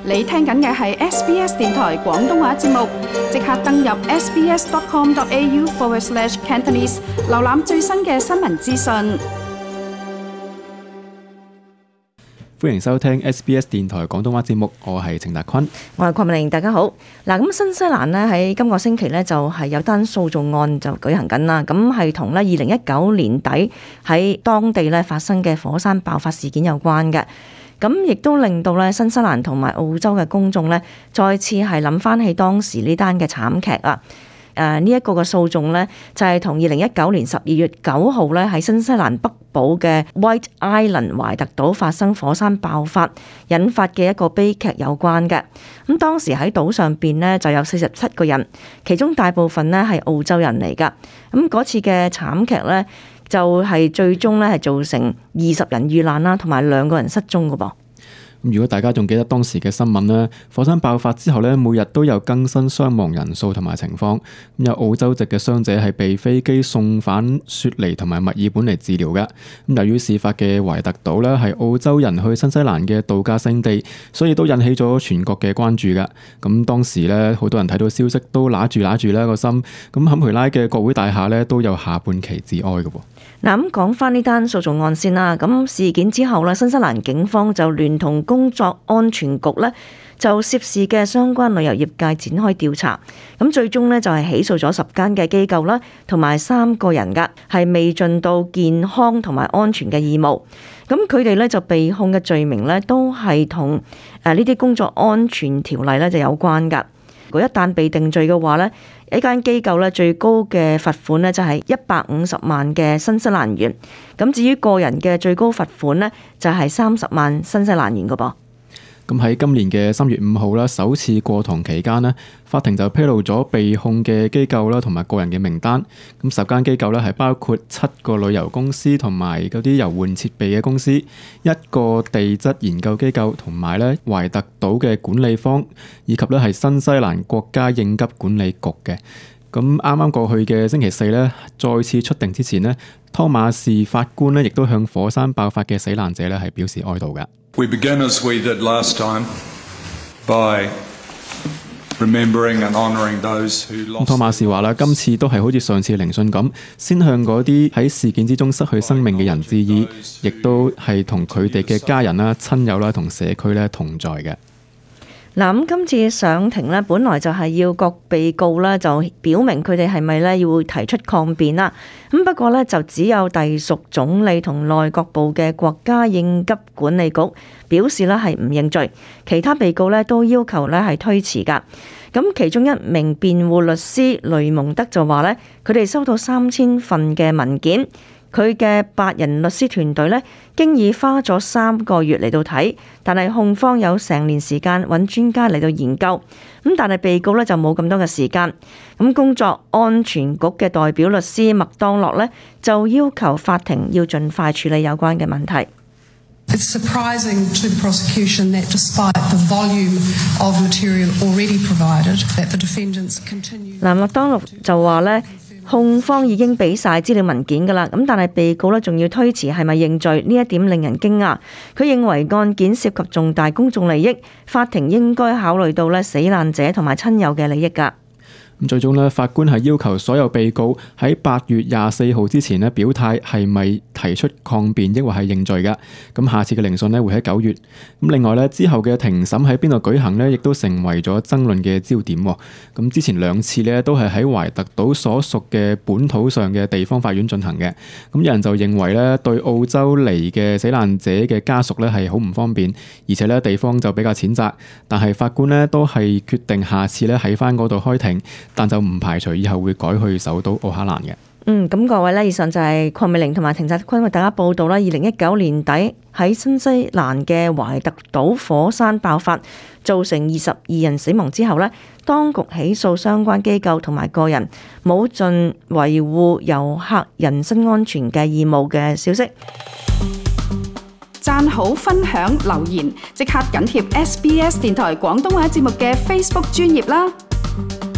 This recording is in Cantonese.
你聽緊嘅係 SBS 電台廣東話節目，即刻登入 sbs.com.au/Cantonese 瀏覽最新嘅新聞資訊。 歡迎收聽 SBS 電台廣東話節目，我係程達坤， 我係鄺美玲，大家好。嗱，咁新西蘭呢喺今個星期呢就係有單訴訟案就舉行緊啦，咁係同呢2019年底喺當地呢發生嘅火山爆發事件有關嘅。咁亦都令到咧新西蘭同埋澳洲嘅公眾咧，再次係諗翻起當時呢單嘅慘劇啊！呢一個嘅訴訟咧，就係同2019年12月9號咧喺新西蘭北部嘅 White Island 懷特島發生火山爆發引發嘅一個悲劇有關嘅。咁當時喺島上邊呢，就有47個人，其中大部分呢係澳洲人嚟㗎。咁嗰次嘅慘劇咧，就係最終咧係造成20人遇難啦，同埋2個人失蹤㗎噃。 如果大家仲記得當時嘅新聞咧，火山爆發之後咧，每日都有更新傷亡人數同埋情況。咁有澳洲籍嘅傷者係被飛機送返雪梨同埋墨爾本嚟治療嘅。咁由於事發嘅懷特島咧係澳洲人去新西蘭嘅度假勝地，所以都引起咗全國嘅關注㗎。咁當時咧，好多人睇到消息都揦住咧個心。咁坎培拉嘅國會大廈咧都有下半旗致哀嘅喎。 嗱，咁講翻呢單訴訟案先啦。咁事件之後咧，新西蘭警方就聯同工作安全局咧，就涉事嘅相關旅遊業界展開調查。咁最終咧就係起訴咗10間嘅機構啦，同埋3個人噶，係未盡到健康同埋安全嘅義務。咁佢哋咧就被控嘅罪名咧，都係同呢啲工作安全條例咧就有關噶。如果一旦被定罪嘅話咧，一間機構咧最高嘅罰款咧就係150萬嘅新西蘭元。咁至於個人嘅最高罰款咧就係30萬新西蘭元嘅噃。 咁喺今年嘅3月5號啦，首次過堂期間呢，法庭就披露咗被控嘅機構啦同埋個人嘅名單。咁10間機構咧係包括7個旅遊公司同埋嗰啲遊玩設備嘅公司，1個地質研究機構同埋咧懷特島嘅管理方，以及咧係新西蘭國家應急管理局嘅。咁啱啱過去嘅星期四咧，再次出庭之前呢，湯馬士法官咧亦都向火山爆發嘅死難者咧係表示哀悼嘅。 We begin as we did last time by remembering and honouring those who lost. 湯馬士話啦，今次都係好似上次聆訊咁，先向嗰啲喺事件之中失去生命嘅人致意，亦都係同佢哋嘅家人啦、親友啦同社區咧同在嘅。 嗱，咁今次上庭呢，本來就係要各被告呢就表明佢哋係咪呢要提出抗辯啦。咁不過呢，就只有隸屬總理同內閣部嘅國家應急管理局表示呢係唔認罪，其他被告呢都要求呢係推遲㗎。咁其中一名辯護律師雷蒙德就話呢，佢哋收到3000份嘅文件。佢嘅8人律師團隊呢，經已花咗3個月嚟到睇，但係控方有成年時間揾專家嚟到研究。咁但係被告呢就冇咁多嘅時間。咁工作安全局嘅代表律師麥當諾呢，就要求法庭要盡快處理有關嘅問題。 It's surprising to the prosecution that despite the volume of material already provided, that the defendants continue. 麥當諾就話呢，控方已經俾晒資料文件㗎啦，咁但係被告呢仲要推遲係咪認罪，呢一點令人驚訝。佢認為案件涉及重大公眾利益，法庭應該考慮到呢死難者同埋親友嘅利益㗎。 咁最終呢，法官係要求所有被告喺8月24號之前呢表態係咪提出抗辯，抑或係認罪㗎。咁下次嘅聆訊呢會喺9月。咁另外呢，之後嘅庭審喺邊度舉行呢，亦都成為咗爭論嘅焦點。咁之前2次呢都係喺懷特島所屬嘅本土上嘅地方法院進行嘅。咁有人就認為呢，對澳洲嚟嘅死難者嘅家屬呢係好唔方便，而且呢地方就比較淺窄。但係法官呢都係決定下次呢喺翻嗰度開庭。但就唔排除以後會改去首都奧克蘭嘅。 咁各位呢，以上就係鄺美玲同埋程澤坤為大家報道啦。2019年底喺新西蘭嘅懷特島火山爆發，造成22人死亡之後呢，當局起訴相關機構同埋個人冇盡維護遊客人身安全嘅義務嘅消息。 讚好、分享、留言，即刻緊貼SBS 電台廣東話節目嘅 Facebook 專頁啦！